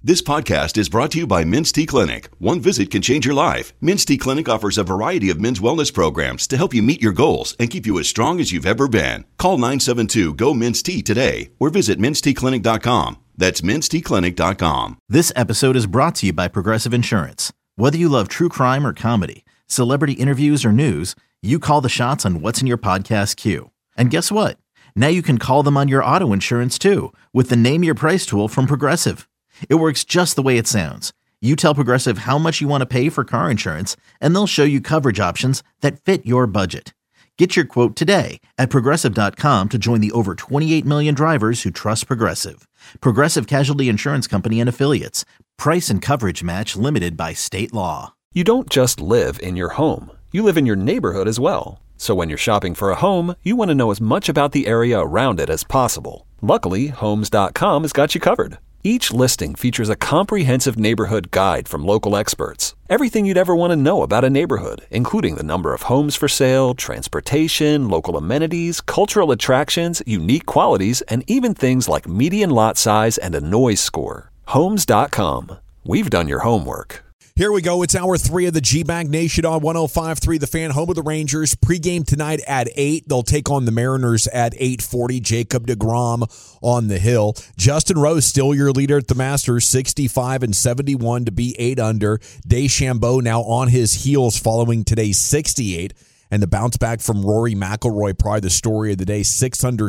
This podcast is brought to you by Men's T Clinic. One visit can change your life. Men's T Clinic offers a variety of men's wellness programs to help you meet your goals and keep you as strong as you've ever been. Call 972-GO-MEN'S-T today or visit menstclinic.com. That's menstclinic.com. This episode is brought to you by Progressive Insurance. Whether you love true crime or comedy, celebrity interviews or news, you call the shots on what's in your podcast queue. And guess what? Now you can call them on your auto insurance too with the Name Your Price tool from Progressive. It works just the way it sounds. You tell Progressive how much you want to pay for car insurance, and they'll show you coverage options that fit your budget. Get your quote today at Progressive.com to join the over 28 million drivers who trust Progressive. Progressive Casualty Insurance Company and Affiliates. Price and coverage match limited by state law. You don't just live in your home. You live in your neighborhood as well. So when you're shopping for a home, you want to know as much about the area around it as possible. Luckily, Homes.com has got you covered. Each listing features a comprehensive neighborhood guide from local experts. Everything you'd ever want to know about a neighborhood, including the number of homes for sale, transportation, local amenities, cultural attractions, unique qualities, and even things like median lot size and a noise score. Homes.com. We've done your homework. Here we go. It's hour 3 of the G-Bag Nation on 105.3 The Fan, home of the Rangers. Pregame tonight at 8. They'll take on the Mariners at 8:40. Jacob deGrom on the hill. Justin Rose still your leader at the Masters, 65 and 71 to be 8 under. DeChambeau now on his heels following today's 68. And the bounce back from Rory McIlroy, probably the story of the day, 6 under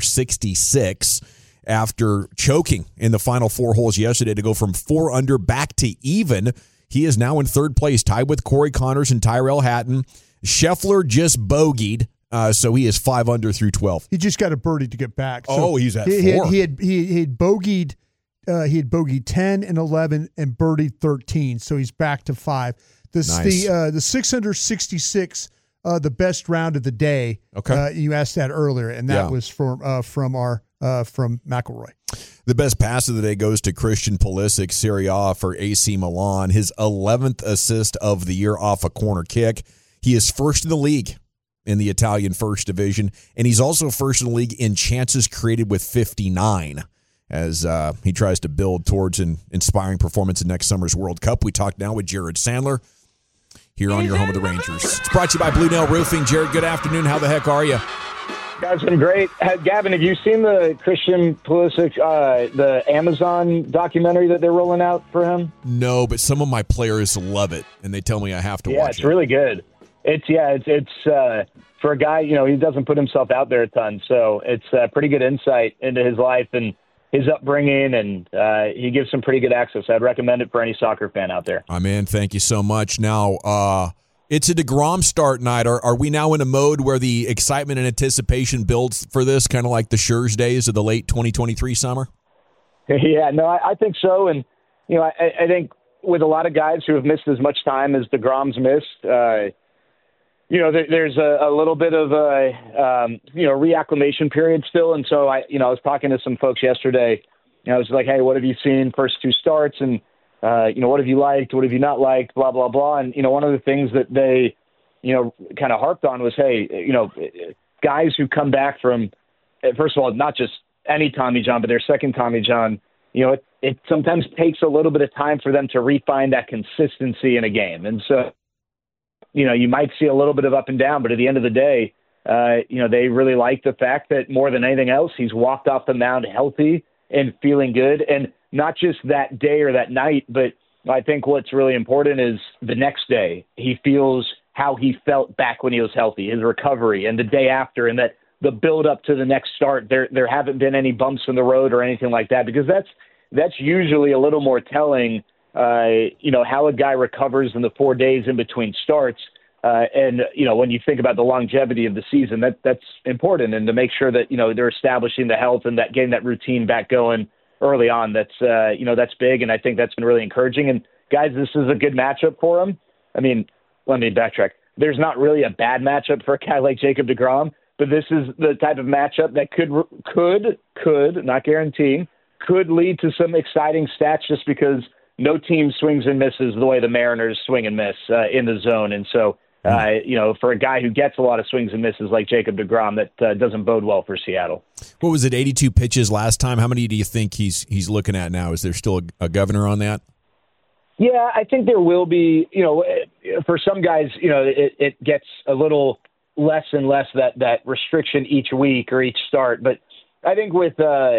66 after choking in the final 4 holes yesterday to go from 4 under back to even. He is now in third place, tied with Corey Connors and Tyrell Hatton. Scheffler just bogeyed, so he is 5 under through 12. He just got a birdie to get back. So he's at 4. He had bogeyed. He had bogeyed 10 and 11 and birdied 13, so he's back to 5. Nice. The 666, the best round of the day. Okay, you asked that earlier, and that was from McIlroy. The best pass of the day goes to Christian Pulisic, Serie A for AC Milan. His 11th assist of the year off a corner kick. He is first in the league in the Italian First Division, and he's also first in the league in chances created with 59 as he tries to build towards an inspiring performance in next summer's World Cup. We talk now with Jared Sandler here on your home of the Rangers. It's brought to you by Blue Nail Roofing. Jared, good afternoon. How the heck are you? Guys, been great. Gavin, have you seen the Christian Pulisic, the Amazon documentary that they're rolling out for him? No, but some of my players love it, and they tell me I have to watch it. Yeah, it's really good. It's for a guy, he doesn't put himself out there a ton, so it's pretty good insight into his life and his upbringing, and he gives some pretty good access. I'd recommend it for any soccer fan out there. Oh, man, thank you so much. Now, it's a DeGrom start night. Are we now in a mode where the excitement and anticipation builds for this, kind of like the Scherz days of the late 2023 summer? Yeah, no, I think so. And, I think with a lot of guys who have missed as much time as DeGrom's missed, there's a little bit of a, reacclimation period still. And so I was talking to some folks yesterday, and I was like, hey, what have you seen first 2 starts? And, what have you liked? What have you not liked? Blah, blah, blah. And, one of the things that they, kind of harped on was, hey, guys who come back from, first of all, not just any Tommy John, but their second Tommy John, it sometimes takes a little bit of time for them to refine that consistency in a game. And so, you might see a little bit of up and down, but at the end of the day, they really like the fact that more than anything else, he's walked off the mound healthy and feeling good. And not just that day or that night, but I think what's really important is the next day he feels how he felt back when he was healthy, his recovery, and the day after, and that the build up to the next start, there haven't been any bumps in the road or anything like that, because that's usually a little more telling, how a guy recovers in the 4 days in between starts. And when you think about the longevity of the season, that's important. And to make sure that, they're establishing the health and that getting that routine back going early on, that's big. And I think that's been really encouraging. And guys, this is a good matchup for him. I mean, let me backtrack. There's not really a bad matchup for a guy like Jacob deGrom, but this is the type of matchup that could, not guaranteeing, could lead to some exciting stats just because no team swings and misses the way the Mariners swing and miss in the zone. And so For a guy who gets a lot of swings and misses like Jacob deGrom, that doesn't bode well for Seattle. What was it, 82 pitches last time? How many do you think he's looking at now? Is there still a governor on that? Yeah, I think there will be. For some guys, it gets a little less and less that restriction each week or each start. But I think with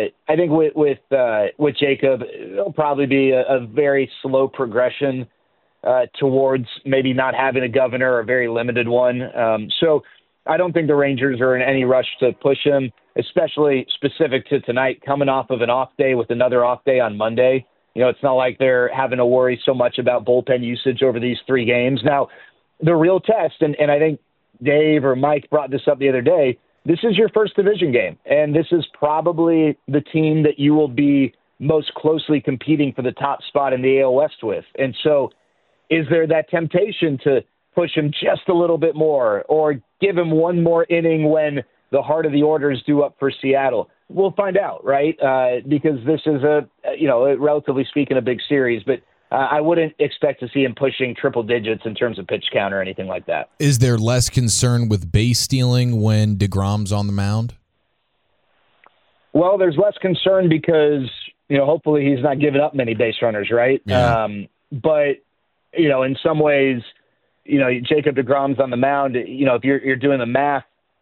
Jacob, it'll probably be a very slow progression towards maybe not having a governor or a very limited one. So I don't think the Rangers are in any rush to push him, especially specific to tonight, coming off of an off day with another off day on Monday. It's not like they're having to worry so much about bullpen usage over these 3 games. Now, the real test, and I think Dave or Mike brought this up the other day, this is your first division game, and this is probably the team that you will be most closely competing for the top spot in the AL West with. And so is there that temptation to push him just a little bit more or give him one more inning when the heart of the order is due up for Seattle? We'll find out, right? Because this is relatively speaking, a big series, but I wouldn't expect to see him pushing triple digits in terms of pitch count or anything like that. Is there less concern with base stealing when DeGrom's on the mound? Well, there's less concern because, hopefully he's not giving up many base runners, right? Yeah. But, in some ways, Jacob deGrom's on the mound, if you're doing the math,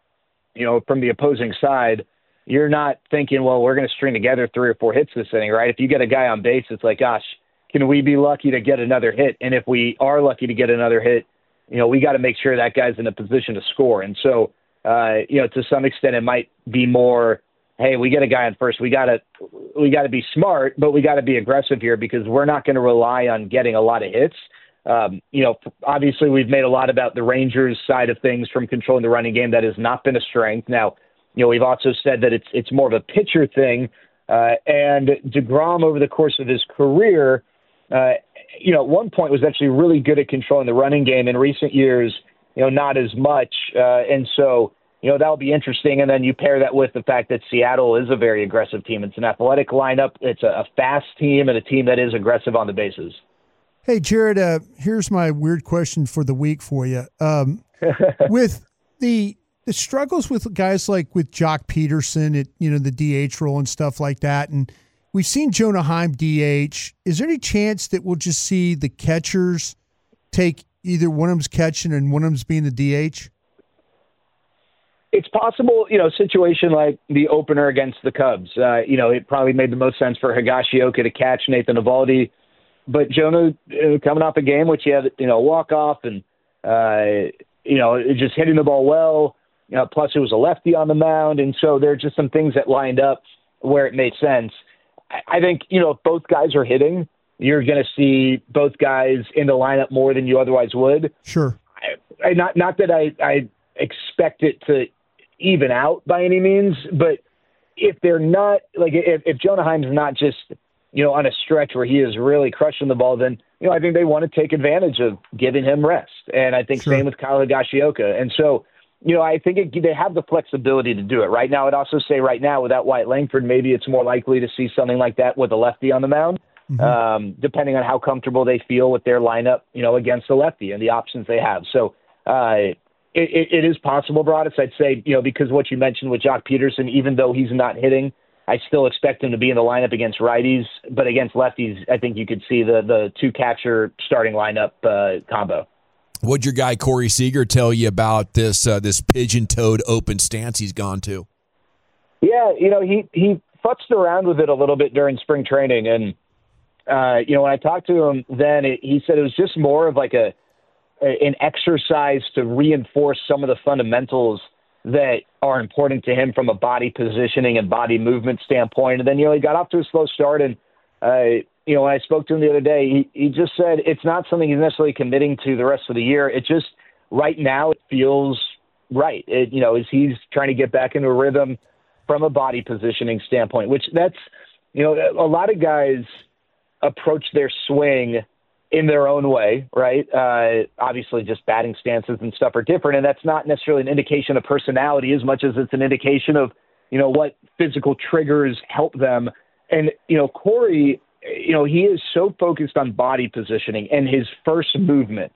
from the opposing side, you're not thinking, well, we're going to string together 3 or 4 hits this inning, right? If you get a guy on base, it's like, gosh, can we be lucky to get another hit? And if we are lucky to get another hit, we got to make sure that guy's in a position to score. And so, to some extent, it might be more, hey, we get a guy on first. We got to be smart, but we got to be aggressive here because we're not going to rely on getting a lot of hits. Obviously, we've made a lot about the Rangers side of things from controlling the running game. That has not been a strength. Now, we've also said that it's more of a pitcher thing. And deGrom, over the course of his career, at one point was actually really good at controlling the running game. In recent years, not as much. And so, that'll be interesting. And then you pair that with the fact that Seattle is a very aggressive team. It's an athletic lineup. It's a fast team and a team that is aggressive on the bases. Hey, Jared, here's my weird question for the week for you. With the struggles with guys like with Jock Peterson at, the DH role and stuff like that, and we've seen Jonah Heim DH. Is there any chance that we'll just see the catchers take either one of them's catching and one of them's being the DH? It's possible, a situation like the opener against the Cubs. It probably made the most sense for Higashioka to catch Nathan Eovaldi. But Jonah, coming off a game which he had, a walk-off and, just hitting the ball well, plus it was a lefty on the mound. And so there are just some things that lined up where it made sense. I think, if both guys are hitting, you're going to see both guys in the lineup more than you otherwise would. Sure. Not that I expect it to even out by any means, but if they're not, like if Jonah Heim's not just, on a stretch where he is really crushing the ball, then, I think they want to take advantage of giving him rest. And I think same with Kyle Higashioka. And so, I think they have the flexibility to do it. Right now, I'd also say right now without Wyatt Langford, maybe it's more likely to see something like that with a lefty on the mound, depending on how comfortable they feel with their lineup, against the lefty and the options they have. So it is possible, Broadus. I'd say, because what you mentioned with Jock Peterson, even though he's not hitting, I still expect him to be in the lineup against righties, but against lefties, I think you could see the 2-catcher starting lineup combo. What'd your guy Corey Seager tell you about this pigeon-toed open stance he's gone to? Yeah, he futzed around with it a little bit during spring training, and when I talked to him then, he said it was just more of like an exercise to reinforce some of the fundamentals that are important to him from a body positioning and body movement standpoint. And then, he got off to a slow start. And, when I spoke to him the other day, he just said it's not something he's necessarily committing to the rest of the year. It just, right now, it feels right. As he's trying to get back into a rhythm from a body positioning standpoint, which that's, a lot of guys approach their swing in their own way, right? Obviously, just batting stances and stuff are different, and that's not necessarily an indication of personality as much as it's an indication of, what physical triggers help them. And, Corey, he is so focused on body positioning and his first movement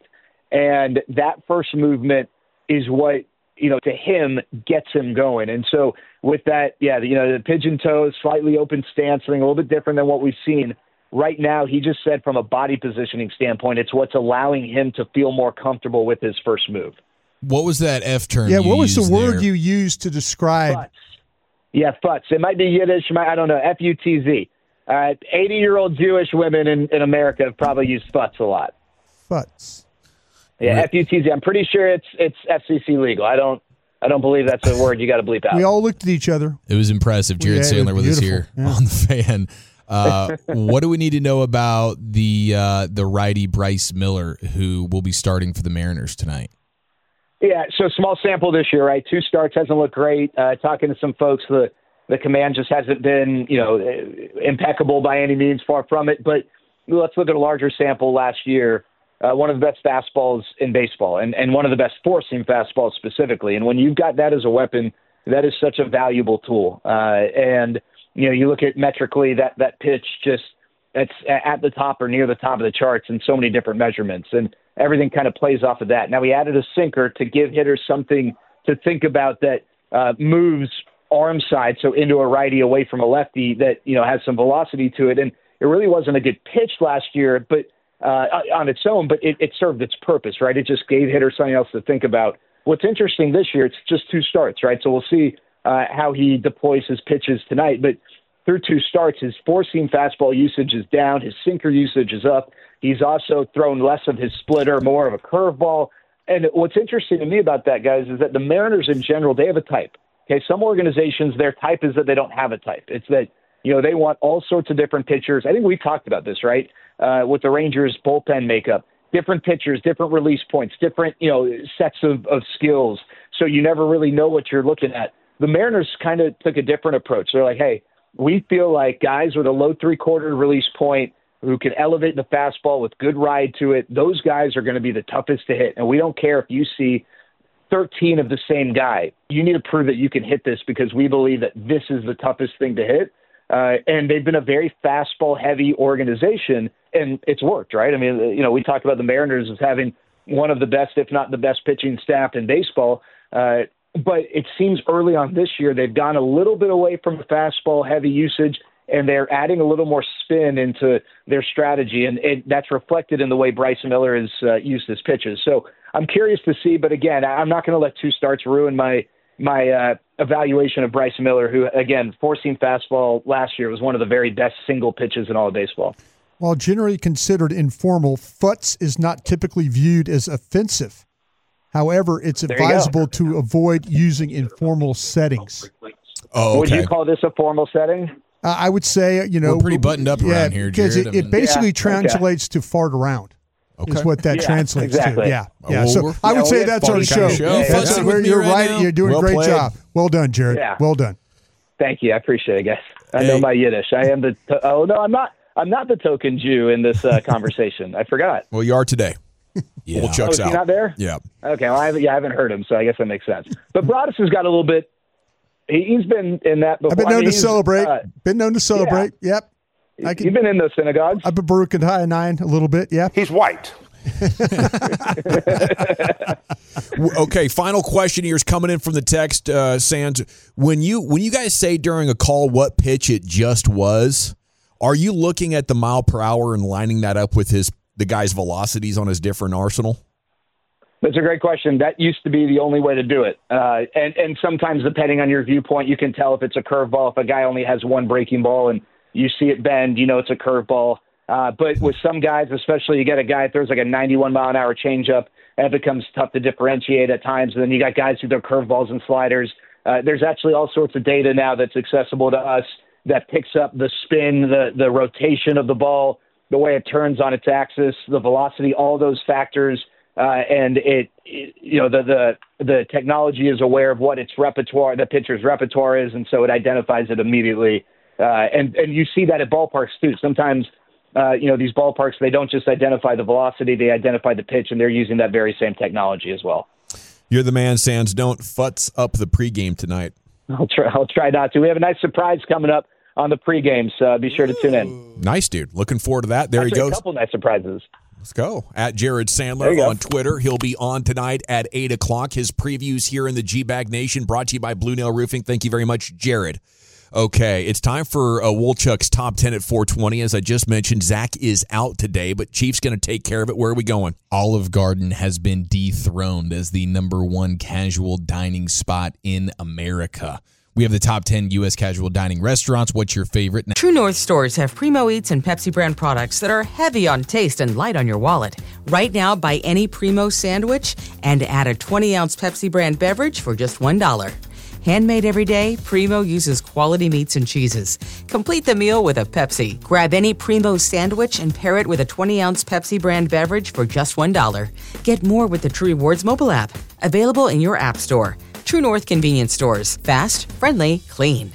And that first movement is what, to him gets him going. And so with that, the pigeon toes, slightly open stance, something a little bit different than what we've seen. Right now, he just said from a body positioning standpoint, it's what's allowing him to feel more comfortable with his first move. What was that F term? Yeah, what was the word there? you used to describe? Futz. Yeah, futz. It might be Yiddish. I don't know. F-U-T-Z. 80-year-old Jewish women in America have probably used futz a lot. Futz. Yeah, F-U-T-Z. I'm pretty sure it's FCC legal. I don't believe that's a word you got to bleep out. We all looked at each other. It was impressive. Jared Sandler with us here on the Fan. What do we need to know about the righty Bryce Miller, who will be starting for the Mariners tonight? Yeah, so small sample this year, right? 2 starts, hasn't looked great. Talking to some folks, the command just hasn't been, impeccable by any means, far from it. But let's look at a larger sample last year. One of the best fastballs in baseball and one of the best four-seam fastballs specifically. And when you've got that as a weapon, that is such a valuable tool. And you look at metrically that pitch it's at the top or near the top of the charts in so many different measurements, and everything kind of plays off of that. Now we added a sinker to give hitters something to think about that moves arm side, so into a righty away from a lefty that, has some velocity to it. And it really wasn't a good pitch last year, but on its own, but it served its purpose, right? It just gave hitters something else to think about. What's interesting this year, it's just 2 starts, right? So we'll see how he deploys his pitches tonight. But through 2 starts, his four-seam fastball usage is down. His sinker usage is up. He's also thrown less of his splitter, more of a curveball. And what's interesting to me about that, guys, is that the Mariners in general, they have a type. Okay, some organizations, their type is that they don't have a type. It's that, they want all sorts of different pitchers. I think we talked about this, right, with the Rangers bullpen makeup. Different pitchers, different release points, different, sets of skills. So you never really know what you're looking at. The Mariners kind of took a different approach. They're like, hey, we feel like guys with a low 3/4 release point who can elevate the fastball with good ride to it, those guys are going to be the toughest to hit. And we don't care if you see 13 of the same guy. You need to prove that you can hit this because we believe that this is the toughest thing to hit. And they've been a very fastball-heavy organization, and it's worked, right? I mean, we talked about the Mariners as having one of the best, if not the best, pitching staff in baseball. But it seems early on this year they've gone a little bit away from the fastball-heavy usage, and they're adding a little more spin into their strategy, and that's reflected in the way Bryce Miller has used his pitches. So I'm curious to see, but again, I'm not going to let 2 starts ruin my evaluation of Bryce Miller, who, again, four-seam fastball last year was one of the very best single pitches in all of baseball. While generally considered informal, futz is not typically viewed as offensive. However, it's advisable to avoid using informal settings. Oh, okay. Would you call this a formal setting? I would say, we're pretty buttoned up around here, because Jared. it basically translates to fart around. Okay. Is what that translates exactly. to. Yeah. Well, So I would say that's our show. You're right. You're doing a great job. Well done, Jared. Yeah. Well done. Thank you. I appreciate it, guys. I know my Yiddish. I am I'm not the token Jew in this conversation. I forgot. Well, you are today. Yeah. Well, Chuck's is he out. not there? Yeah. Okay. Well, I haven't heard him, so I guess that makes sense. But Broadus has got a little bit. He's been in that before. I've been known to celebrate. Yep. You've been in those synagogues. I've been Baruch and Hayanine a little bit. Yeah. He's white. Okay, final question here is coming in from the text, Sands. When you guys say during a call what pitch it just was, are you looking at the mile per hour and lining that up with the guy's velocities on his different arsenal? That's a great question. That used to be the only way to do it. And sometimes, depending on your viewpoint, you can tell if it's a curveball. If a guy only has one breaking ball and you see it bend, it's a curveball. But with some guys, especially you get a guy that throws like a 91-mile-an-hour changeup, and it becomes tough to differentiate at times. And then you got guys who throw curveballs and sliders. There's actually all sorts of data now that's accessible to us that picks up the spin, the rotation of the ball, the way it turns on its axis, the velocity, all those factors. And the technology is aware of what its repertoire, the pitcher's repertoire is, and so it identifies it immediately. And you see that at ballparks too. Sometimes, these ballparks, they don't just identify the velocity, they identify the pitch, and they're using that very same technology as well. You're the man, Sands. Don't futz up the pregame tonight. I'll try not to. We have a nice surprise coming up on the pregame, so be sure to tune in. Nice, dude. Looking forward to that. There Actually, he goes. A couple nice surprises. Let's go. At Jared Sandler on Twitter. He'll be on tonight at 8 o'clock. His previews here in the G-Bag Nation brought to you by Blue Nail Roofing. Thank you very much, Jared. Okay, it's time for Wolchuk's Top 10 at 420. As I just mentioned, Zach is out today, but Chief's going to take care of it. Where are we going? Olive Garden has been dethroned as the number one casual dining spot in America. We have the top 10 U.S. casual dining restaurants. What's your favorite? True North stores have Primo Eats and Pepsi brand products that are heavy on taste and light on your wallet. Right now, buy any Primo sandwich and add a 20-ounce Pepsi brand beverage for just $1. Handmade every day, Primo uses quality meats and cheeses. Complete the meal with a Pepsi. Grab any Primo sandwich and pair it with a 20-ounce Pepsi brand beverage for just $1. Get more with the True Rewards mobile app. Available in your app store. True North convenience stores. Fast, friendly, clean.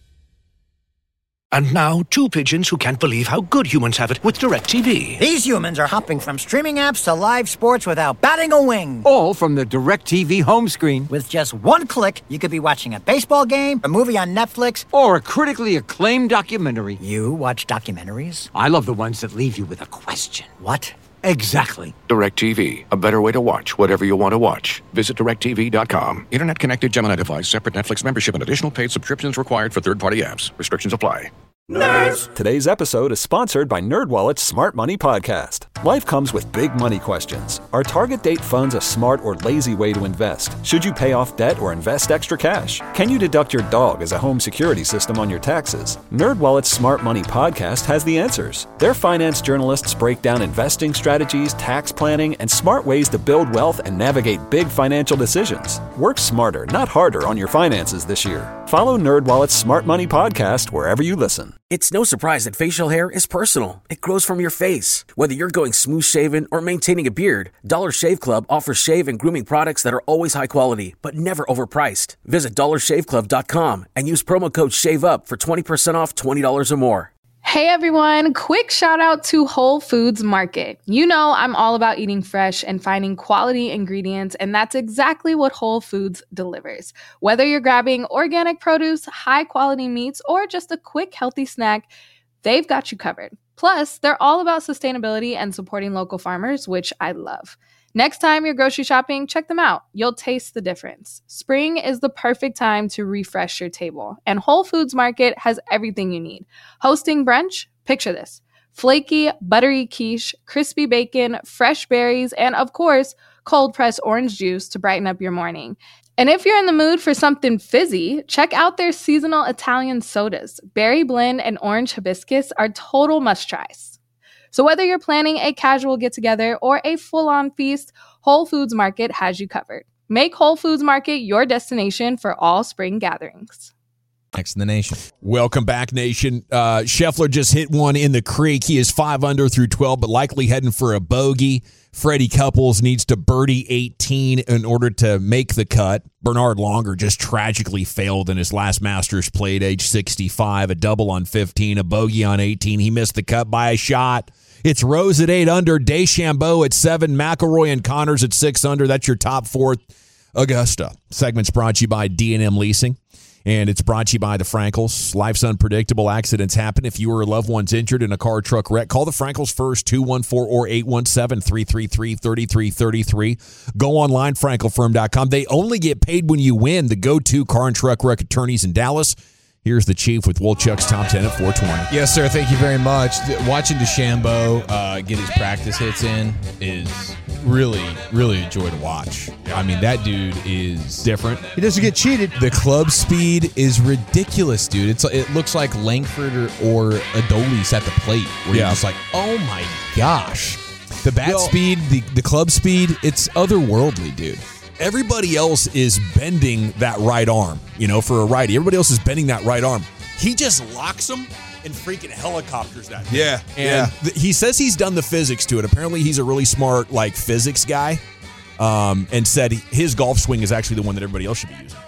And now, two pigeons who can't believe how good humans have it with DirecTV. These humans are hopping from streaming apps to live sports without batting a wing. All from the DirecTV home screen. With just one click, you could be watching a baseball game, a movie on Netflix, or a critically acclaimed documentary. You watch documentaries? I love the ones that leave you with a question. What? Exactly. DirecTV, a better way to watch whatever you want to watch. Visit DirecTV.com. Internet-connected Gemini device, separate Netflix membership, and additional paid subscriptions required for third-party apps. Restrictions apply. Nerds! Today's episode is sponsored by NerdWallet's Smart Money Podcast. Life comes with big money questions. Are target date funds a smart or lazy way to invest? Should you pay off debt or invest extra cash? Can you deduct your dog as a home security system on your taxes? NerdWallet's Smart Money Podcast has the answers. Their finance journalists break down investing strategies, tax planning, and smart ways to build wealth and navigate big financial decisions. Work smarter, not harder on your finances this year. Follow NerdWallet's Smart Money Podcast wherever you listen. It's no surprise that facial hair is personal. It grows from your face. Whether you're going smooth shaven or maintaining a beard, Dollar Shave Club offers shave and grooming products that are always high quality, but never overpriced. Visit dollarshaveclub.com and use promo code SHAVEUP for 20% off $20 or more. Hey everyone, quick shout out to Whole Foods Market. You know I'm all about eating fresh and finding quality ingredients, and that's exactly what Whole Foods delivers. Whether you're grabbing organic produce, high quality meats, or just a quick healthy snack, they've got you covered. Plus, they're all about sustainability and supporting local farmers, which I love. Next time you're grocery shopping, check them out. You'll taste the difference. Spring is the perfect time to refresh your table, and Whole Foods Market has everything you need. Hosting brunch? Picture this. Flaky, buttery quiche, crispy bacon, fresh berries, and of course, cold-pressed orange juice to brighten up your morning. And if you're in the mood for something fizzy, check out their seasonal Italian sodas. Berry blend and orange hibiscus are total must-tries. So whether you're planning a casual get-together or a full-on feast, Whole Foods Market has you covered. Make Whole Foods Market your destination for all spring gatherings. Next in the nation. Welcome back, nation. Scheffler just hit one in the creek. He is 5 under through 12, but likely heading for a bogey. Freddie Couples needs to birdie 18 in order to make the cut. Bernard Longer just tragically failed in his last Masters played, age 65. A double on 15, a bogey on 18. He missed the cut by a shot. It's Rose at 8 under, DeChambeau at 7, McIlroy and Connors at 6 under. That's your top 4. Augusta. Segment's brought to you by D&M Leasing. And it's brought to you by the Frankels. Life's unpredictable. Accidents happen. If you or a loved one's injured in a car or truck wreck, call the Frankels first, 214 or 817-333-3333. Go online, frankelfirm.com. They only get paid when you win. The go-to car and truck wreck attorneys in Dallas. Here's the Chief with Wolchuk's Top 10 at 420. Yes, sir. Thank you very much. Watching DeChambeau get his practice hits in is really, really a joy to watch. I mean, that dude is different. He doesn't get cheated. The club speed is ridiculous, dude. It looks like Langford or Adolis at the plate. Where you're just like, oh my gosh. The bat speed, the club speed, it's otherworldly, dude. Everybody else is bending that right arm, for a righty. Everybody else is bending that right arm. He just locks them and freaking helicopters that thing. Yeah. And he says he's done the physics to it. Apparently he's a really smart, physics guy, and said his golf swing is actually the one that everybody else should be using.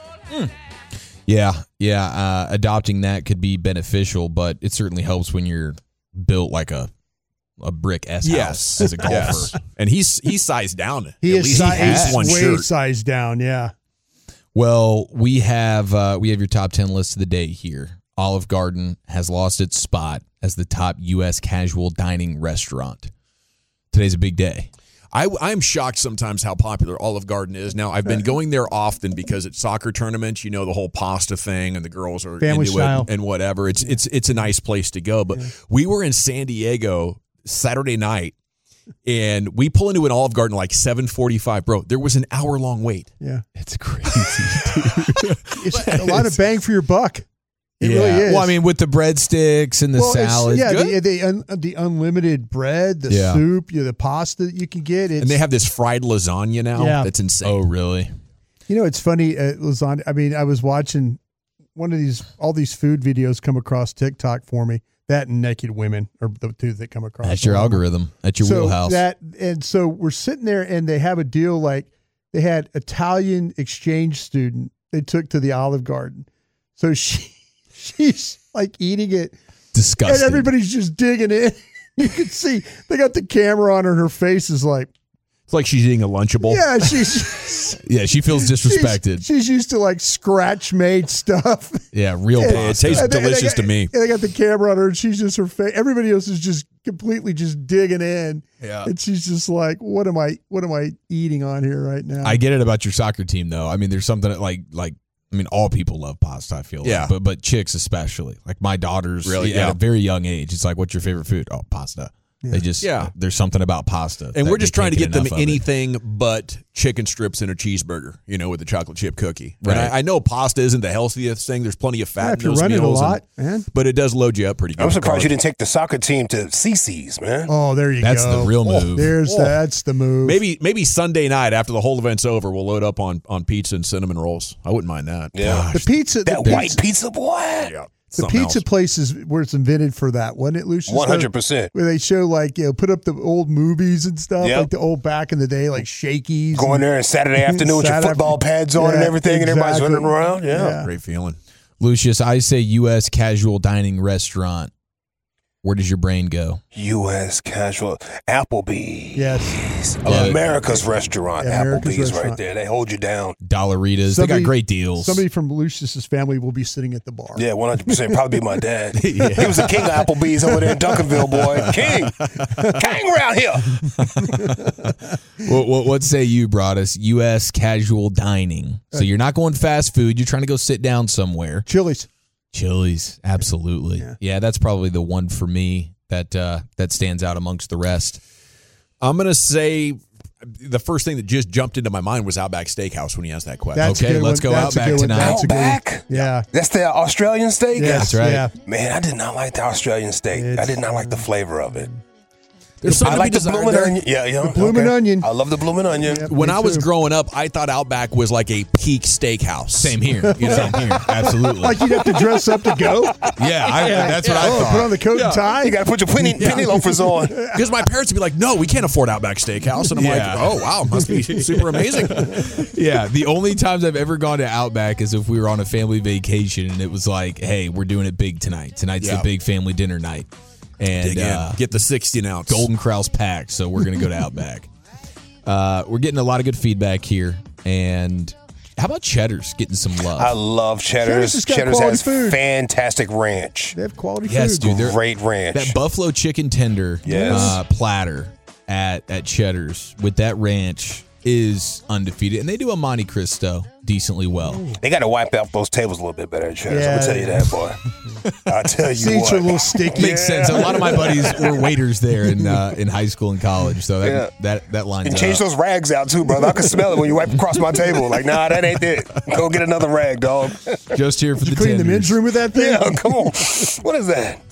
Yeah. Adopting that could be beneficial, but it certainly helps when you're built like a brick S-house as a golfer. Yes. And he's sized down. He is way shirt. sized down, yeah. Well, we have your top 10 list of the day here. Olive Garden has lost its spot as the top U.S. casual dining restaurant. today's a big day. I'm shocked sometimes how popular Olive Garden is. Now, I've been going there often because it's soccer tournaments, the whole pasta thing, and the girls are family into style. it and whatever. It's a nice place to go. But we were in San Diego Saturday night, and we pull into an Olive Garden like 7:45. Bro, there was an hour-long wait. Yeah. It's crazy, dude. It's a lot of bang for your buck. It really is. Well, I mean, with the breadsticks and the salad. Yeah, the unlimited bread, the soup, the pasta that you can get. And they have this fried lasagna now. Yeah. That's insane. Oh, really? It's funny, lasagna. I mean, I was watching all these food videos come across TikTok for me. That and naked women are the two that come across. That's your algorithm. That's your wheelhouse. So we're sitting there, and they have a deal like they had Italian exchange student they took to the Olive Garden. So she's like eating it. Disgusting. And everybody's just digging in. You can see they got the camera on her, and her face is like. It's like she's eating a Lunchable. Yeah, she feels disrespected. She's used to like scratch-made stuff. Yeah, real pasta. It tastes delicious to me. And they got the camera on her, and she's just her face. Everybody else is just completely just digging in. Yeah. And she's just like, what am I eating on here right now? I get it about your soccer team, though. I mean, there's something that like all people love pasta, I feel yeah. like. But chicks especially. Like my daughters really, at a very young age, it's like, what's your favorite food? Oh, pasta. Yeah. They just there's something about pasta. And we're just trying to get them enough of anything but chicken strips and a cheeseburger, with the chocolate chip cookie. Right. And I know pasta isn't the healthiest thing. There's plenty of fat if in those you're running meals. a lot, man. But it does load you up pretty good. I'm surprised you didn't take the soccer team to CC's, man. Oh, there you That's go. the real move. That's the move. Maybe Sunday night after the whole event's over, we'll load up on pizza and cinnamon rolls. I wouldn't mind that. Yeah. The pizza. White pizza, boy. Yeah. The pizza place is where it's invented for that, wasn't it, Lucius? 100%. Where they show put up the old movies and stuff, Yep. like the old back in the day, like Shakey's. Going there on Saturday afternoon with your football pads on and everything, and everybody's running around. Yeah. Great feeling. Lucius, I say U.S. casual dining restaurant. Where does your brain go? U.S. casual. Applebee's. Yes. America's restaurant. Yeah, America's Applebee's restaurant. right there. They hold you down. Dollaritas. They got great deals. Somebody from Lucius's family will be sitting at the bar. Yeah, 100%. Probably be my dad. He was the king of Applebee's over there in Duncanville, boy. King around here. What say you, Broadus? U.S. casual dining. So you're not going fast food. You're trying to go sit down somewhere. Chili's, absolutely. Yeah, that's probably the one for me that stands out amongst the rest. I'm going to say the first thing that just jumped into my mind was Outback Steakhouse when you asked that question. Let's go Outback tonight. Outback? Yeah. That's the Australian steak? Yeah, that's right. Yeah. Man, I did not like the Australian steak. I did not like the flavor of it. There's something I like to the be blooming desired onion. Yeah. The blooming onion. I love the blooming onion. Yep, When me I was too. growing up, I thought Outback was like a peak steakhouse. Same here. Same here. Absolutely. Like you'd have to dress up to go. That's what I thought. Put on the coat and tie. You got to put your penny loafers on. Because my parents would be like, no, we can't afford Outback Steakhouse. And I'm like, oh, wow, must be super amazing. Yeah, the only times I've ever gone to Outback is if we were on a family vacation and it was like, hey, we're doing it big tonight. Tonight's the big family dinner night. And get the 16-ounce. Golden Corral's packed, so we're going to go to Outback. We're getting a lot of good feedback here. And how about Cheddar's getting some love? I love Cheddar's. Cheddar's has food. fantastic ranch. They have quality Yes, food. dude. Great ranch. That buffalo chicken tender platter at Cheddar's with that ranch is undefeated. And they do a Monte Cristo decently well. They got to wipe out those tables a little bit better at Cheddar's. I'm going to tell you that, boy. I'll tell you Seats what. are a little sticky. Makes sense. A lot of my buddies were waiters there in high school and college, so that lines And up. change those rags out, too, brother. I can smell it when you wipe across my table. Like, nah, that ain't it. Go get another rag, dog. Just here for Did you the clean the tenders. men's room with that thing? Yeah, come on. What is that?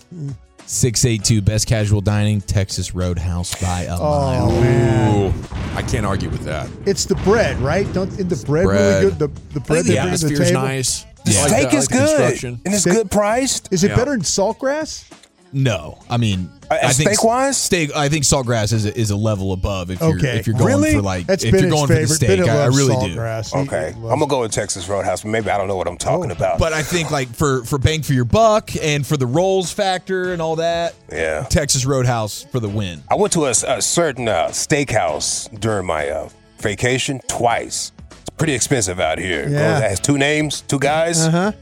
682 Best Casual Dining, Texas Roadhouse by a mile. Man. I can't argue with that. It's the bread, right? Isn't the bread Bread. really good? The bread they The bring to the atmosphere's table. nice. The I like steak the- I is like the good. construction. And it's good priced. Is it better than Saltgrass? No, I mean, I think steak-wise? steak. I think Saltgrass is a level above. If Okay. you're going Really? for like, That's if you're Bennett's going for the favorite. steak, Bennett I loves really do. Saltgrass. He Okay. I'm loves going to go with Texas Roadhouse, but maybe I don't know what I'm talking about. But I think like for bang for your buck and for the rolls factor and all that, yeah. Texas Roadhouse for the win. I went to a certain steakhouse during my vacation twice. It's pretty expensive out here. Yeah. It has two names, two guys. Uh-huh.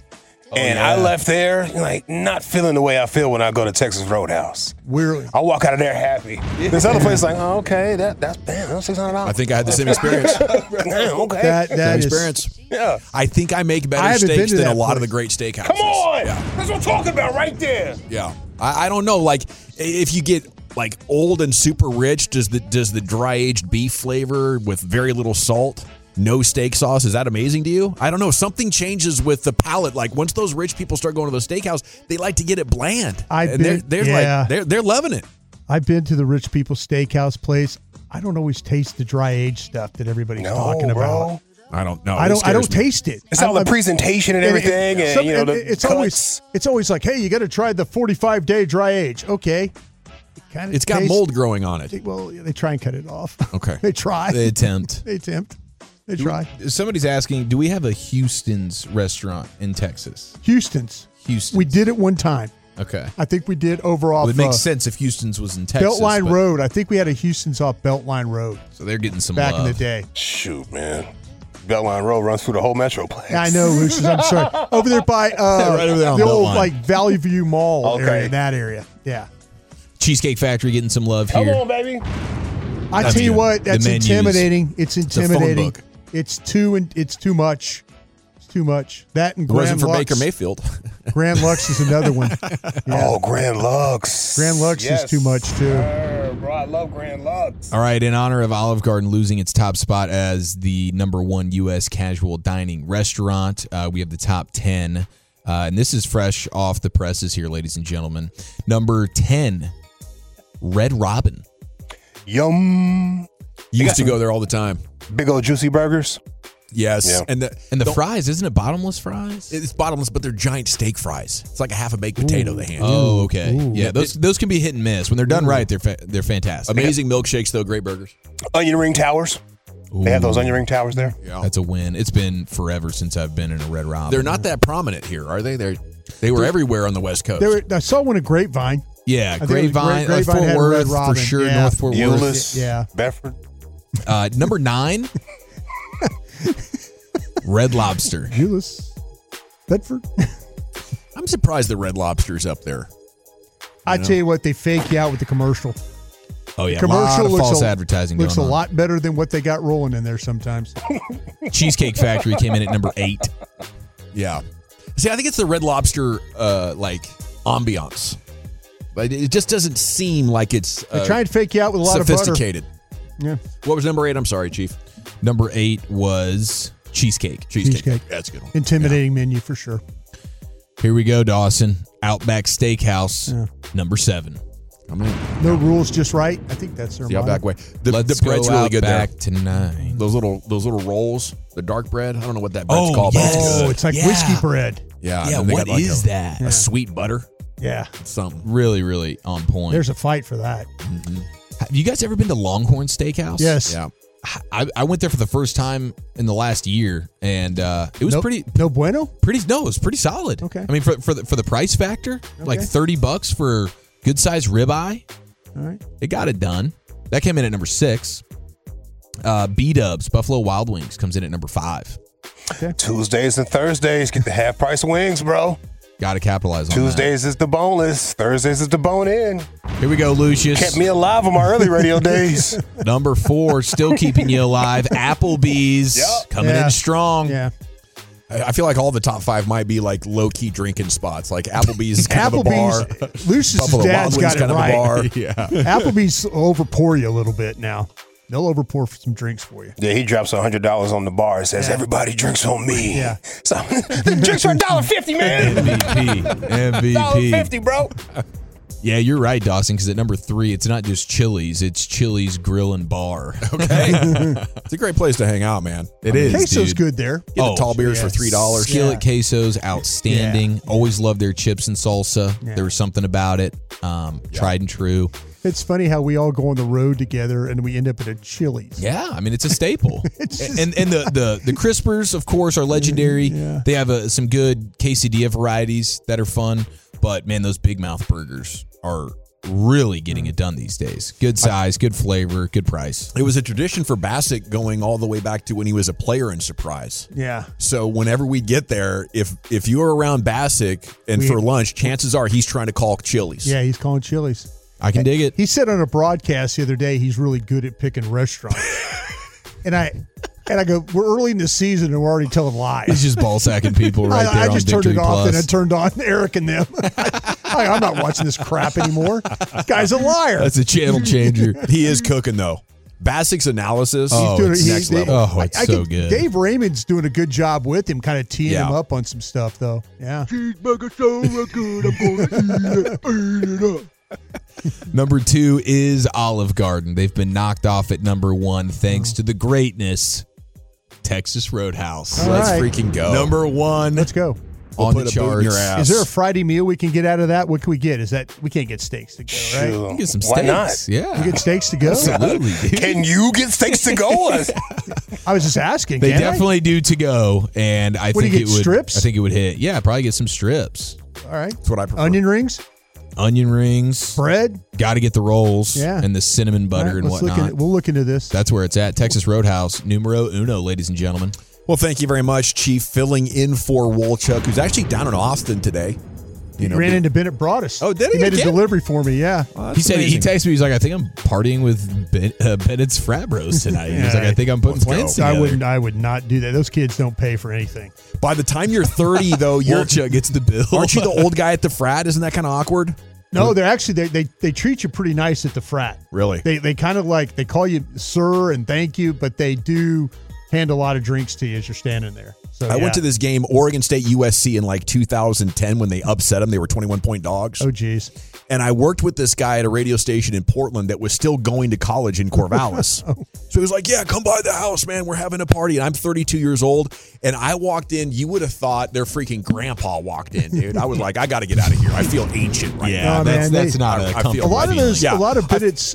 And I left there like not feeling the way I feel when I go to Texas Roadhouse. I walk out of there happy. This other place like, oh, okay, that's $600. I think I had the same experience. Okay. That Same is- experience. Yeah. I think I make I better haven't been steaks to than a that lot of place. the great steakhouses. Come on. Yeah. That's what I'm talking about right there. Yeah. I don't know. Like, if you get like old and super rich, does the dry aged beef flavor with very little salt, no steak sauce, is that amazing to you? I don't know. Something changes with the palate. Like once those rich people start going to the steakhouse, they like to get it bland. They're loving it. I've been to the rich people steakhouse place. I don't always taste the dry aged stuff that everybody's talking about. I don't know. I don't taste it. It's all the presentation and everything, and it's always like, hey, you got to try the 45-day dry age. Okay, It's got mold growing on it. Well, they try and cut it off. Okay, they try. They attempt. They try. Somebody's asking, do we have a Houston's restaurant in Texas? Houston's. We did it one time. Okay. I think we did over off. Well, it makes sense if Houston's was in Texas. Beltline Road. I think we had a Houston's off Beltline Road. So they're getting some back love. in the day. Shoot, man. Beltline Road runs through the whole Metroplex. I know, Lucius. I'm sorry. Over there by right over there on the old Beltline. like Valley View Mall Okay. area. That area. Yeah. Cheesecake Factory getting some love Come here. on, baby. I That's tell you good. what, that's The menus. intimidating. It's a phone intimidating. book. It's too much. It's too much. That and It wasn't Grand for Lux. Baker Mayfield. Grand Lux is another one. Yeah. Oh, Grand Lux. Grand Lux is too much too. Bro, I love Grand Lux. All right, in honor of Olive Garden losing its top spot as the #1 U.S. casual dining restaurant, we have the top 10. And this is fresh off the presses here, ladies and gentlemen. Number 10, Red Robin. Yum. Used to go there all the time. Big old juicy burgers. Yes. Yeah. And the fries, isn't it bottomless fries? It's bottomless, but they're giant steak fries. It's like a half a baked potato they hand you. Oh, okay. Ooh. Yeah, those can be hit and miss. When they're done right, they're fantastic. Amazing milkshakes, though. Great burgers. Onion ring towers. They have those onion ring towers there. Yeah. That's a win. It's been forever since I've been in a Red Robin. They're not that prominent here, are they? They were everywhere on the West Coast. I saw one at Grapevine. Yeah, I think it was Grapevine, Grapevine had Fort a Red Worth for Robin. sure. Yeah. North Fort Worth. Euless. Yeah. Bedford. Number 9, Red Lobster. Euless. Bedford. I'm surprised the Red Lobster's up there. I tell you what, they fake you out with the commercial. Oh yeah, Commercial a lot of looks false advertising looks going a on. lot better than what they got rolling in there sometimes. Cheesecake Factory came in at number 8. Yeah. See, I think it's the Red Lobster like ambiance. But it just doesn't seem like it's They try and fake you out with a lot sophisticated. of butter. Yeah. What was number 8? I'm sorry, Chief. Number 8 was Cheesecake. Cheesecake. That's a good one. Intimidating menu for sure. Here we go, Dawson. Outback Steakhouse, number 7. I mean, No rules, just right. I think that's their the motto. Outback way. The Let's bread's go really good there. Outback tonight. Those little rolls, the dark bread. I don't know what that bread's called, yes. but it's good. Oh, it's like Yeah. whiskey bread. Yeah. Yeah, and they what got like is that? A sweet butter. Yeah. It's something. Really, really on point. There's a fight for that. Have you guys ever been to Longhorn Steakhouse? Yes. Yeah. I went there for the first time in the last year, and it was Nope. pretty No bueno? No, it was pretty solid. Okay. I mean, for the price factor, like $30 for good size ribeye, All right. it got it done. That came in at number 6. B-Dubs, Buffalo Wild Wings, comes in at number 5. Tuesdays and Thursdays get the half price wings, bro. Got to capitalize on Tuesdays is the boneless. Thursdays is the bone in. that. Here we go, Lucius. Kept me alive on my early radio days. Number 4, still keeping you alive. Applebee's coming in strong. Yeah. I feel like all the top 5 might be like low key drinking spots. Like Applebee's is kind of a bar. Lucius' Buffalo dad's Wild Wings got it kind of a right. bar. Yeah. Applebee's will overpour you a little bit now. They'll overpour for some drinks for you. Yeah, he drops $100 on the bar and says, everybody drinks on me. Yeah. So, the drinks are $1.50, man. MVP. $1.50, bro. Yeah, you're right, Dawson, because at number 3, it's not just Chili's, it's Chili's Grill and Bar. Okay. It's a great place to hang out, man. It is, Queso's dude. good there. Get the tall beers for $3. Skillet Queso's outstanding. Always love their chips and salsa. Yeah. There was something about it. Tried and true. It's funny how we all go on the road together and we end up at a Chili's. Yeah, I mean it's a staple. It's just- and the Crispers, of course, are legendary. Yeah. They have some good quesadilla varieties that are fun. But man, those Big Mouth burgers are really getting it done these days. Good size, good flavor, good price. It was a tradition for Bassick going all the way back to when he was a player in Surprise. Yeah. So whenever we get there, if you are around Bassick and for lunch, chances are he's trying to call Chili's. Yeah, he's calling Chili's. I can dig it. He said on a broadcast the other day he's really good at picking restaurants. and I go, we're early in the season and we're already telling lies. He's just ball sacking people right there. I just on turned it off Plus. and I turned on Eric and them. I'm not watching this crap anymore. This guy's a liar. That's a channel changer. He is cooking though. Bassick's analysis, he's next level. Oh, it's so good. Dave Raymond's doing a good job with him, kind of teeing him up on some stuff, though. Yeah. Cheeseburger so good, I'm going to eat it up. Number 2 is Olive Garden. They've been knocked off at number 1 thanks to the greatness, Texas Roadhouse. Let's freaking go. Number 1. Let's go. On the charts. Is there a Friday meal we can get out of that? What can we get? We can't get steaks to go, right? You can get some Why steaks. not? Yeah. We get steaks to go? Absolutely. Dude. Can you get steaks to go? I was just asking. They can definitely do to go, and I What do think you it get, would. strips? I think it would hit. Yeah, probably get some strips. All right. That's what I prefer. Onion rings? Onion rings, bread. Got to get the rolls, Yeah. and the cinnamon butter All right, and let's whatnot. we'll look into this. That's where it's at. Texas Roadhouse, numero uno, ladies and gentlemen. Well, thank you very much, Chief, filling in for Wolchuk, who's actually down in Austin today. He ran into Bennett Broadus. Oh, did he? He made a again? delivery for me, yeah. He said he texted me. He's like, I think I'm partying with Bennett's frat bros tonight. He's like, I think I'm putting plans together. I would not do that. Those kids don't pay for anything. By the time you're 30, though, Wolchuk gets the bill. Aren't you the old guy at the frat? Isn't that kind of awkward? No, they're actually they treat you pretty nice at the frat. Really? They kind of like they call you sir and thank you, but they do hand a lot of drinks to you as you're standing there. So I went to this game, Oregon State USC, in like 2010 when they upset them. They were 21-point dogs. Oh, geez. And I worked with this guy at a radio station in Portland that was still going to college in Corvallis. So he was like, yeah, come by the house, man. We're having a party. And I'm 32 years old. And I walked in. You would have thought their freaking grandpa walked in, dude. I was like, I got to get out of here. I feel ancient right now. Yeah, that's not a I feel a lot of those. Yeah. A lot of Bennett's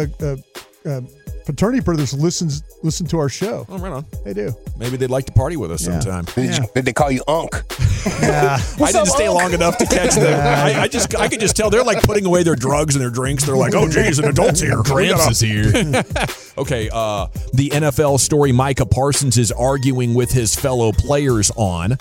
fraternity brothers listen to our show. Oh, right on. They do. Maybe they'd like to party with us sometime. Did they call you Unc? Yeah. I didn't stay long enough to catch them. I could just tell they're like putting away their drugs and their drinks. They're like, oh, geez, an adult's here. Gramps is here. Okay, the NFL story Micah Parsons is arguing with his fellow players on.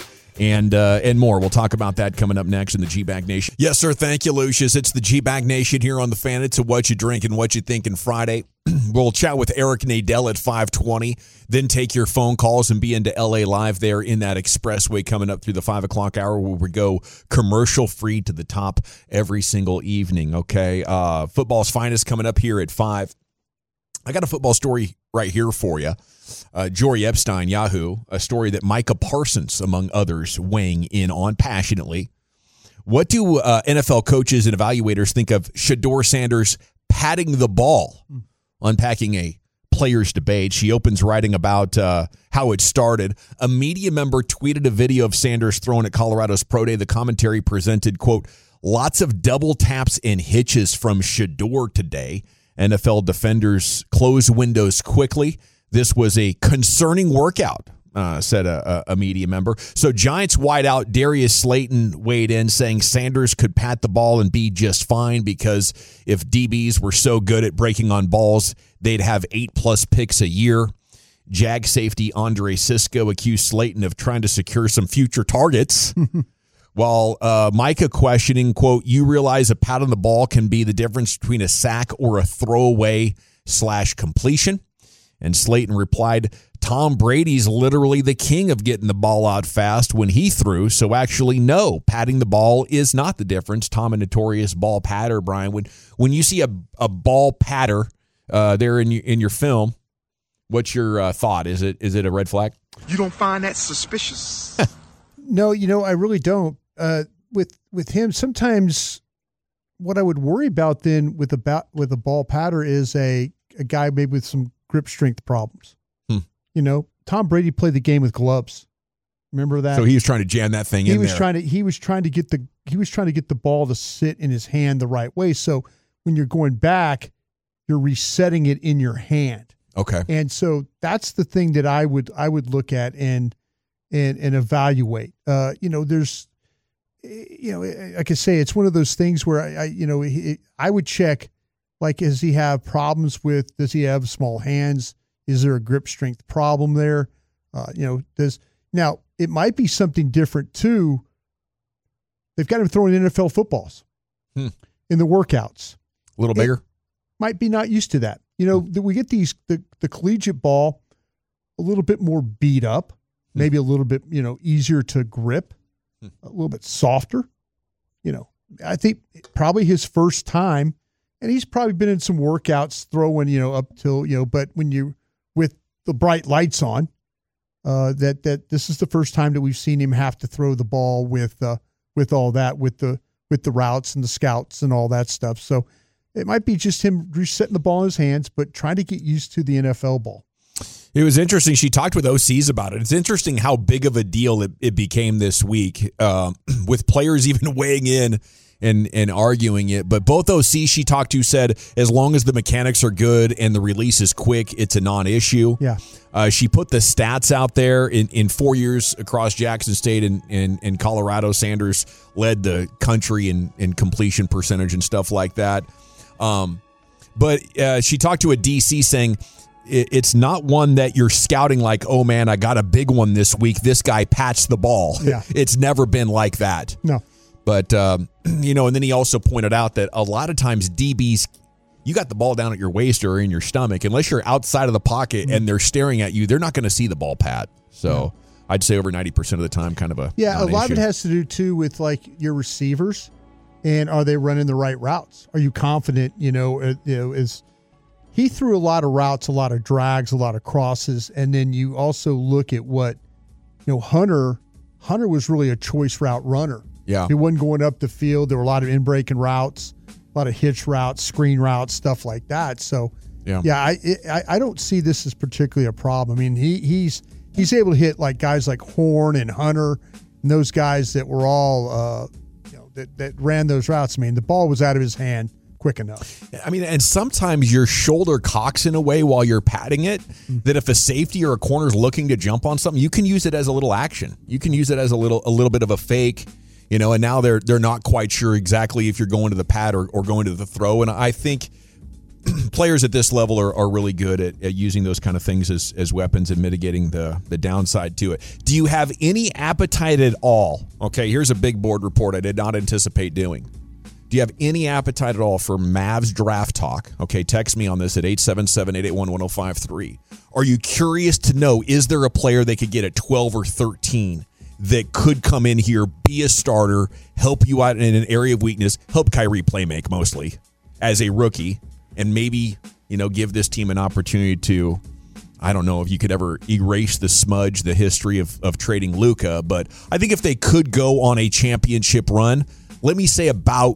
And more. We'll talk about that coming up next in the G-Bag Nation. Yes, sir. Thank you, Lucius. It's the G-Bag Nation here on the Fan. It's a What You Drink and What You Thinking Friday. We'll chat with Eric Nadel at 5:20, then take your phone calls and be into LA Live there in that expressway coming up through the 5 o'clock hour where we go commercial-free to the top every single evening, okay? Football's finest coming up here at 5. I got a football story right here for you. Jory Epstein, Yahoo, a story that Micah Parsons, among others, weighing in on passionately. What do NFL coaches and evaluators think of Shedeur Sanders patting the ball? Unpacking a players' debate. She opens writing about how it started. A media member tweeted a video of Sanders throwing at Colorado's Pro Day. The commentary presented, quote, lots of double taps and hitches from Shedeur today. NFL defenders close windows quickly. This was a concerning workout, said a media member. So Giants wideout Darius Slayton weighed in, saying Sanders could pat the ball and be just fine because if DBs were so good at breaking on balls, they'd have 8+ picks a year. Jag safety Andre Sisco accused Slayton of trying to secure some future targets. While Micah questioning, quote, you realize a pat on the ball can be the difference between a sack or a throwaway / completion. And Slayton replied, Tom Brady's literally the king of getting the ball out fast when he threw. So actually, no, patting the ball is not the difference. Tom, a notorious ball patter, Brian. When you see a ball patter there in your film, what's your thought? Is it a red flag? You don't find that suspicious? No, I really don't. With him, sometimes what I would worry about then with a ball patter is a guy maybe with some grip strength problems. Tom Brady played the game with gloves. Remember that? So he was trying to jam that thing in there. He was trying to get the ball to sit in his hand the right way. So when you're going back, you're resetting it in your hand. Okay. And so that's the thing that I would look at and evaluate. There's like I say, it's one of those things where I would check, like, does he have problems with, does he have small hands? Is there a grip strength problem there? Now it might be something different too. They've got him throwing NFL footballs in the workouts. A little bigger? Might be not used to that. We get the collegiate ball a little bit more beat up, maybe a little bit, easier to grip, a little bit softer. I think probably his first time, and he's probably been in some workouts throwing, up till, but when you, with the bright lights on, that this is the first time that we've seen him have to throw the ball with all that, with the routes and the scouts and all that stuff. So it might be just him resetting the ball in his hands, but trying to get used to the NFL ball. It was interesting. She talked with OCs about it. It's interesting how big of a deal it became this week, with players even weighing in and arguing it. But both OCs she talked to said as long as the mechanics are good and the release is quick, it's a non-issue. Yeah. She put the stats out there. In 4 years across Jackson State and Colorado, Sanders led the country in completion percentage and stuff like that. But she talked to a DC saying, it's not one that you're scouting like, oh, man, I got a big one this week. This guy patched the ball. Yeah. It's never been like that. No. But, and then he also pointed out that a lot of times DBs, you got the ball down at your waist or in your stomach. Unless you're outside of the pocket and they're staring at you, they're not going to see the ball pat. So I'd say over 90% of the time, kind of a non-issue. A lot of it has to do, too, with, like, your receivers. And are they running the right routes? Are you confident, is – he threw a lot of routes, a lot of drags, a lot of crosses, and then you also look at what, Hunter was really a choice route runner. Yeah. He wasn't going up the field. There were a lot of in-breaking routes, a lot of hitch routes, screen routes, stuff like that. So, I don't see this as particularly a problem. I mean, he's able to hit like guys like Horn and Hunter and those guys that were all, that ran those routes. I mean, the ball was out of his hand quick enough. I mean, and sometimes your shoulder cocks in a way while you're patting it that if a safety or a corner is looking to jump on something, you can use it as a little action. You can use it as a little bit of a fake, and now they're not quite sure exactly if you're going to the pad or going to the throw. And I think players at this level are really good at using those kind of things as weapons and mitigating the downside to it. Do you have any appetite at all? Okay, here's a big board report I did not anticipate doing. Do you have any appetite at all for Mavs draft talk? Okay, text me on this at 877-881-1053. Are you curious to know, is there a player they could get at 12 or 13 that could come in here, be a starter, help you out in an area of weakness, help Kyrie play make mostly as a rookie, and maybe, give this team an opportunity to, I don't know if you could ever erase the history of trading Luka, but I think if they could go on a championship run, let me say about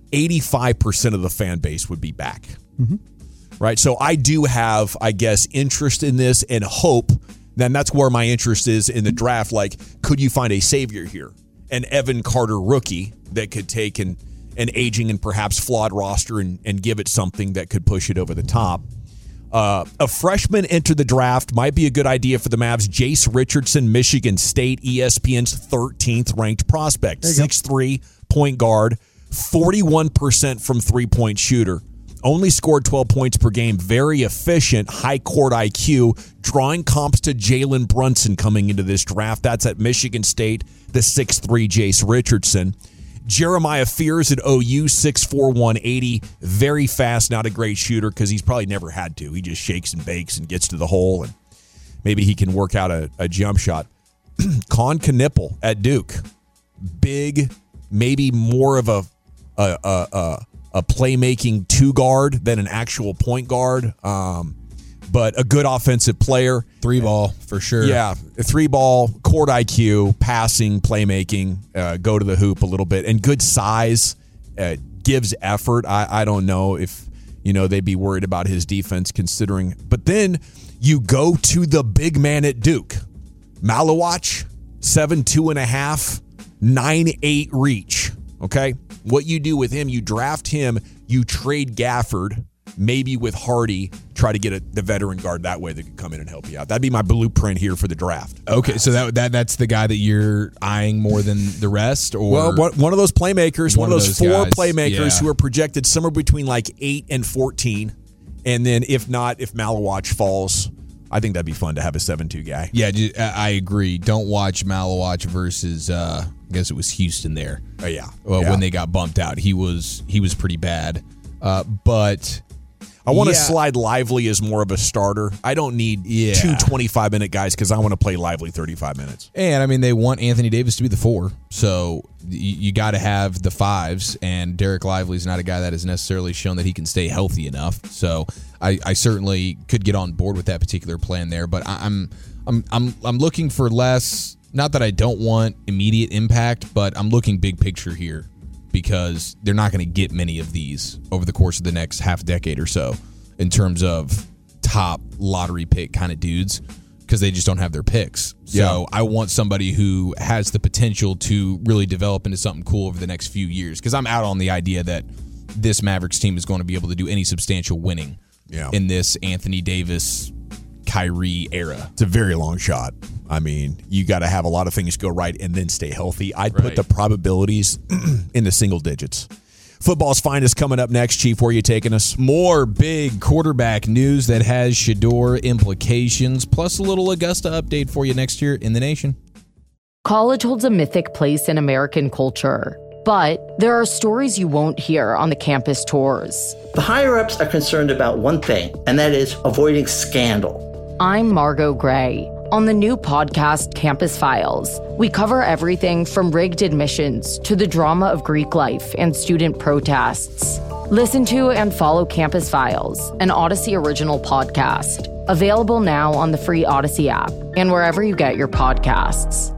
85% of the fan base would be back. Mm-hmm. Right? So I do have, I guess, interest in this and hope. Then that's where my interest is in the draft. Like, could you find a savior here? An Evan Carter rookie that could take an aging and perhaps flawed roster and give it something that could push it over the top. A freshman enter the draft might be a good idea for the Mavs. Jace Richardson, Michigan State, ESPN's 13th ranked prospect. 6'3", point guard, 41% from three-point shooter. Only scored 12 points per game. Very efficient, high court IQ. Drawing comps to Jalen Brunson coming into this draft. That's at Michigan State, the 6'3", Jace Richardson. Jeremiah Fears at OU, 6'4", 180. Very fast, not a great shooter because he's probably never had to. He just shakes and bakes and gets to the hole, and maybe he can work out a jump shot. Con Knipple at Duke. Big, maybe more of a playmaking two guard than an actual point guard, but a good offensive player. Three ball for sure. Yeah, three ball, court IQ, passing, playmaking, go to the hoop a little bit, and good size, gives effort. I don't know if they'd be worried about his defense considering. But then you go to the big man at Duke, Malawach, 7'2.5", 9'8" reach. Okay, what you do with him, you draft him, you trade Gafford, maybe with Hardy, try to get the veteran guard that way that could come in and help you out. That'd be my blueprint here for the draft. Okay, so that's the guy that you're eyeing more than the rest? Or well, one of those playmakers, one of those four guys. playmakers who are projected somewhere between like 8 and 14. And then if Malawach falls, I think that'd be fun to have a 7-2 guy. Yeah, I agree. Don't watch Malawach versus, I guess it was Houston there. Oh, yeah. When they got bumped out. He was pretty bad. But I want to slide Lively as more of a starter. I don't need two 25-minute guys because I want to play Lively 35 minutes. And, I mean, they want Anthony Davis to be the 4, so you got to have the 5s, and Derek Lively's not a guy that has necessarily shown that he can stay healthy enough. So I certainly could get on board with that particular plan there, but I'm looking for less. Not that I don't want immediate impact, but I'm looking big picture here, because they're not going to get many of these over the course of the next half decade or so in terms of top lottery pick kind of dudes, because they just don't have their picks. So I want somebody who has the potential to really develop into something cool over the next few years, because I'm out on the idea that this Mavericks team is going to be able to do any substantial winning in this Anthony Davis, Kyrie era. It's a very long shot. I mean, you got to have a lot of things go right and then stay healthy. I'd put the probabilities in the single digits. Football's finest coming up next. Chief, where are you taking us? More big quarterback news that has Shedeur implications, plus a little Augusta update for you next year in the nation. College holds a mythic place in American culture, but there are stories you won't hear on the campus tours. The higher-ups are concerned about one thing, and that is avoiding scandal. I'm Margot Gray. On the new podcast, Campus Files, we cover everything from rigged admissions to the drama of Greek life and student protests. Listen to and follow Campus Files, an Odyssey original podcast. Available now on the free Odyssey app and wherever you get your podcasts.